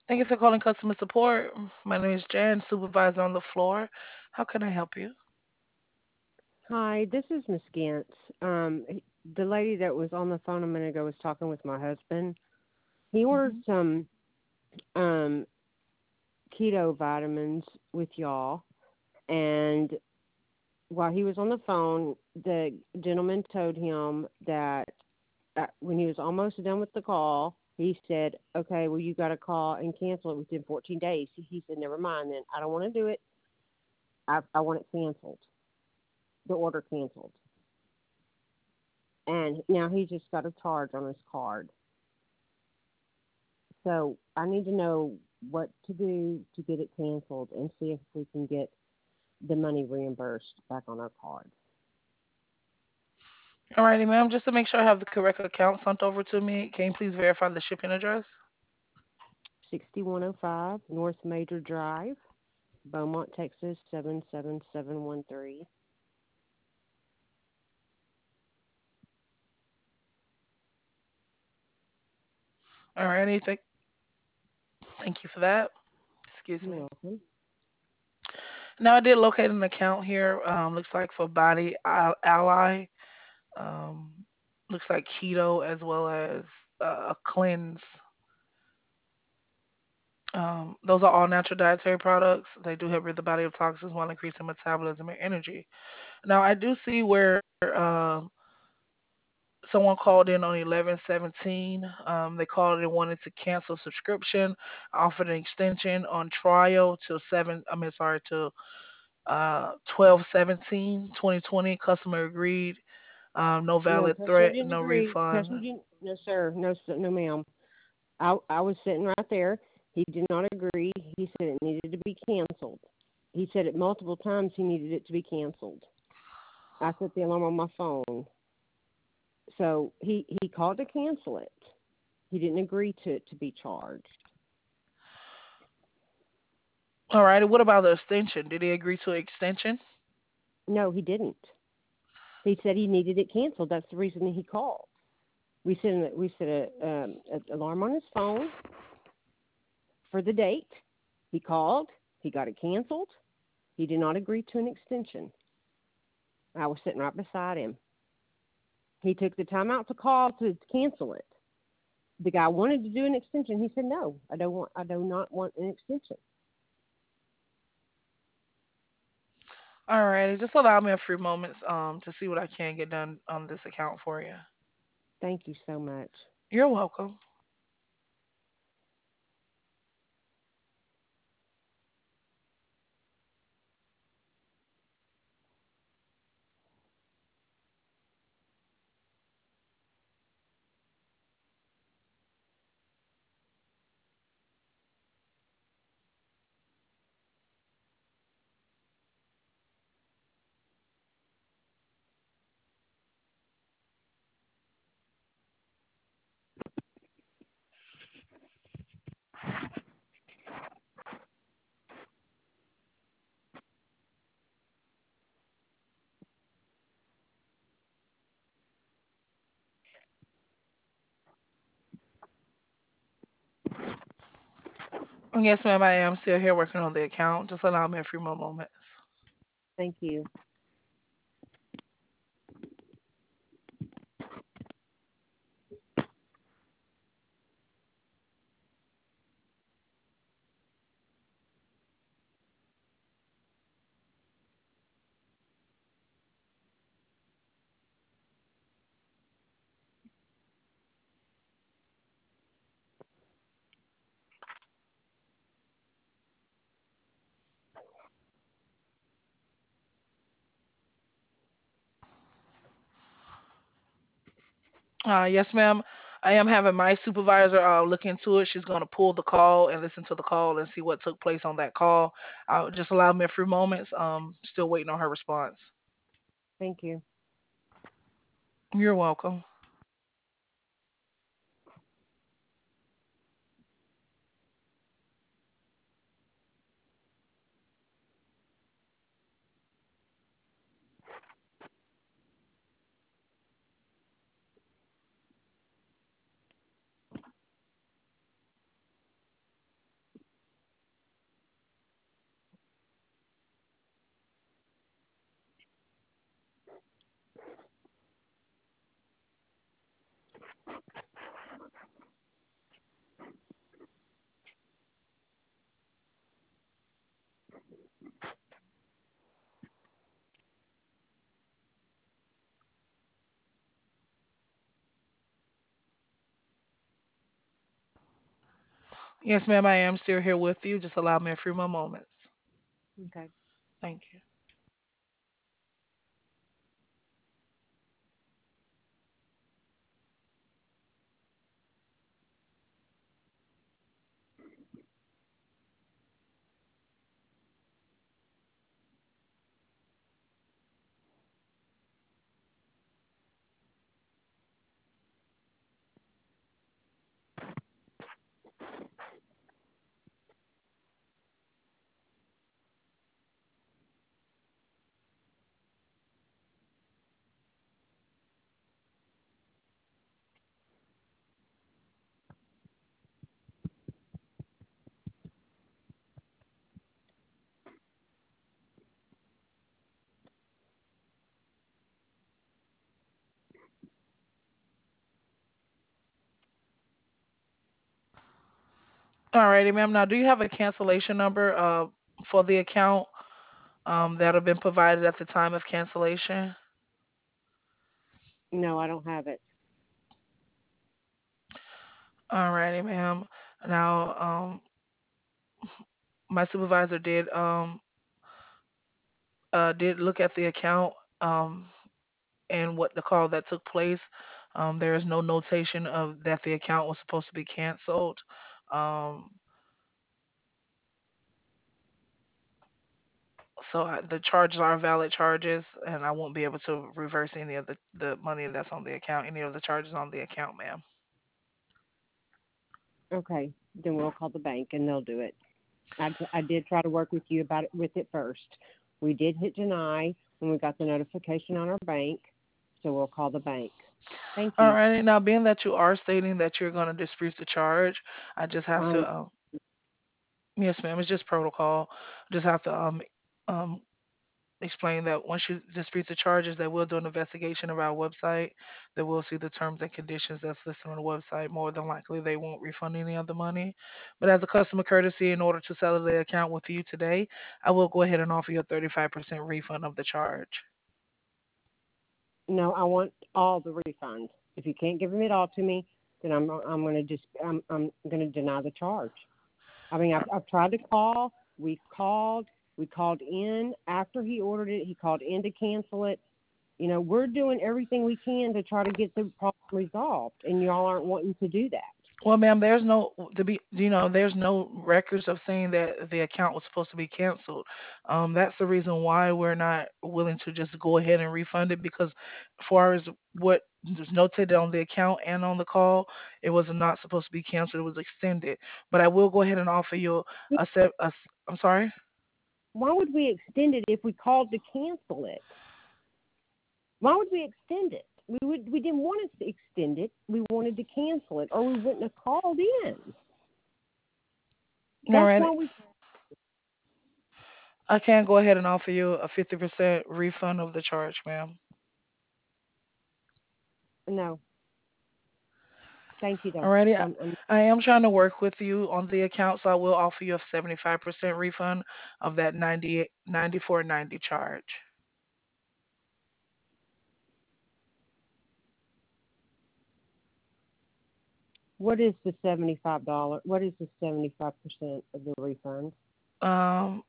Thank you for calling customer support. My name is Jan, supervisor on the floor. How can I help you? Hi, this is Miss Gantz. The lady that was on the phone a minute ago was talking with my husband. He ordered Hmm. some um, keto vitamins with y'all, and while he was on the phone, the gentleman told him that when he was almost done with the call, he said, "Okay, well, you got to call and cancel it within 14 days." He said, "Never mind, then I don't want to do it. I want it canceled, the order canceled." And now he just got a charge on his card. So I need to know what to do to get it canceled and see if we can get the money reimbursed back on our card. Alrighty, ma'am. Just to make sure I have the correct account sent over to me, can you please verify the shipping address? 6105 North Major Drive, Beaumont, Texas 77713. Alrighty, thank you for that. Excuse You're me. welcome. Now I did locate an account here. Looks like for Body Ally. Um, looks like keto as well as a cleanse. Those are all natural dietary products. They do help rid the body of toxins while increasing metabolism and energy. Now I do see where someone called in on 11/17. They called and wanted to cancel subscription, offered an extension on trial till 7. I mean, sorry, till 12/17/2020. Customer agreed. No No, valid customer threat, didn't no agree. Customer refund. didn't. No, sir. No, sir. No, ma'am. I was sitting right there. He did not agree. He said it needed to be canceled. He said it multiple times. He needed it to be canceled. I set the alarm on my phone. So he called to cancel it. He didn't agree to be charged. All right. What about the extension? Did he agree to extension? No, he didn't. He said he needed it canceled. That's the reason he called. We set an alarm on his phone for the date. He called. He got it canceled. He did not agree to an extension. I was sitting right beside him. He took the time out to call to cancel it. The guy wanted to do an extension. He said, "No, I do not want an extension." All right. Just allow me a few moments to see what I can get done on this account for you. Thank you so much. You're welcome. Yes, ma'am. I am still here working on the account. Just allow me a few more moments. Thank you. Yes, ma'am. I am having my supervisor look into it. She's going to pull the call and listen to the call and see what took place on that call. Just allow me a few moments. Still waiting on her response. Thank you. You're welcome. Yes, ma'am, I am still here with you. Just allow me a few more moments. Okay. Thank you. Alrighty, ma'am. Now, do you have a cancellation number for the account that have been provided at the time of cancellation? No, I don't have it. Alrighty, ma'am. Now, my supervisor did look at the account and what the call that took place. There is no notation of that the account was supposed to be canceled. Um, the charges are valid charges, and I won't be able to reverse any of the money that's on the account, any of the charges on the account, ma'am. Okay, then we'll call the bank and they'll do it. I did try to work with you about it with it first. We did hit deny when we got the notification on our bank, so we'll call the bank. Thank you. Alrighty. Now, being that you are stating that you're going to dispute the charge, I just have to, Um, yes, ma'am, it's just protocol. Just have to um, explain that once you dispute the charges, they will do an investigation of our website. They will see the terms and conditions that's listed on the website. More than likely, they won't refund any of the money. But as a customer courtesy, in order to settle the account with you today, I will go ahead and offer you a 35% refund of the charge. no, I want all the refunds. If you can't give them it all to me, then I'm going to just I'm going to deny the charge. I mean, I've tried to call. We've called. We called in after he ordered it. He called in to cancel it. You know, we're doing everything we can to try to get the problem resolved, and y'all aren't wanting to do that. Well, ma'am, there's no to be, there's no records of saying that the account was supposed to be canceled. That's the reason why we're not willing to just go ahead and refund it because, as far as what was notated on the account and on the call, it was not supposed to be canceled. It was extended. But I will go ahead and offer you a set. I'm sorry. Why would we extend it if we called to cancel it? Why would we extend it? We didn't want to extend it. We wanted to cancel it, or we wouldn't have called in. All That's right. why we I can go ahead and offer you a 50% refund of the charge, ma'am. no. Thank you though. Alrighty, I'm I am trying to work with you on the account, so I will offer you a 75% refund of that 94.90 charge. What is the $75? What is the 75% of the refund? Um,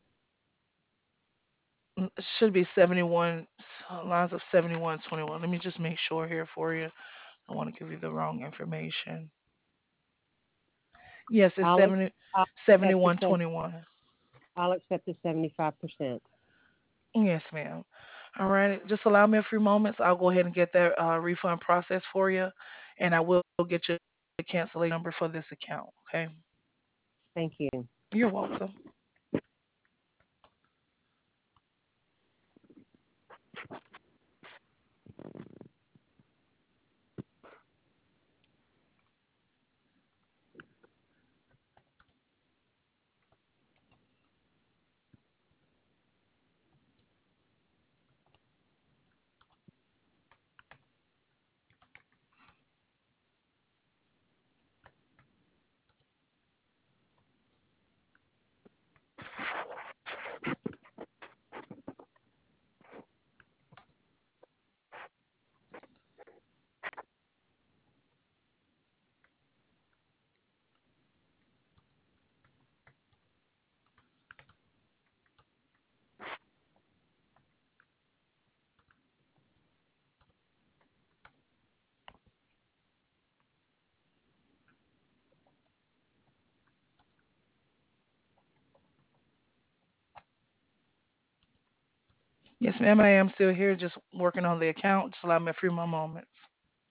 it should be 71 lines of 71.21. Let me just make sure here for you. I want to give you the wrong information. Yes, it's I'll ex- 70 I'll accept the 71.21. I'll accept the 75%. Yes, ma'am. All right, just allow me a few moments. I'll go ahead and get that refund process for you, and I will get you the cancellation number for this account. Okay. Thank you. You're welcome. Yes, ma'am, I am still here, just working on the account. Just allow me a few more moments.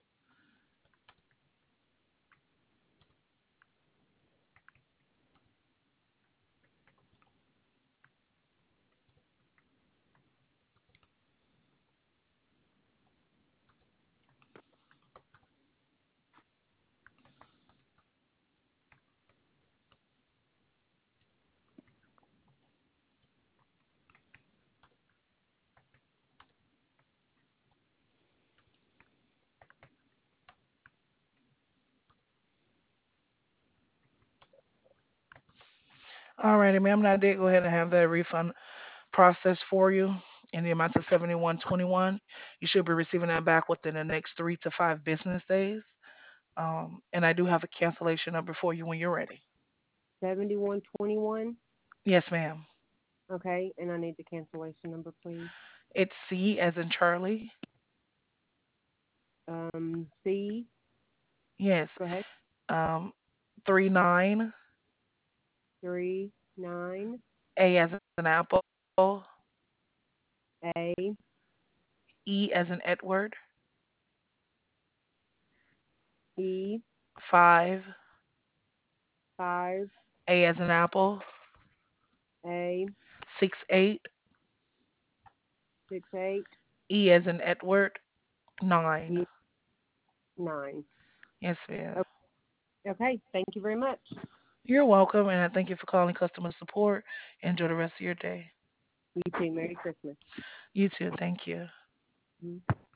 Alrighty, ma'am, I did go ahead and have that refund process for you in the amount of 71.21. You should be receiving that back within the next 3 to 5 business days. And I do have a cancellation number for you when you're ready. 7121. Yes, ma'am. Okay, and I need the cancellation number, please. It's C as in Charlie. C. Yes. Go ahead. Um, 39 39 A as in Apple, A E as in Edward, E 5 5 A as in Apple, A 68 68 E as in Edward, 9. E 9. Yes, ma'am. Okay, thank you very much. You're welcome, and I thank you for calling customer support. Enjoy the rest of your day. You too. Merry Christmas. You too. Thank you. Mhm.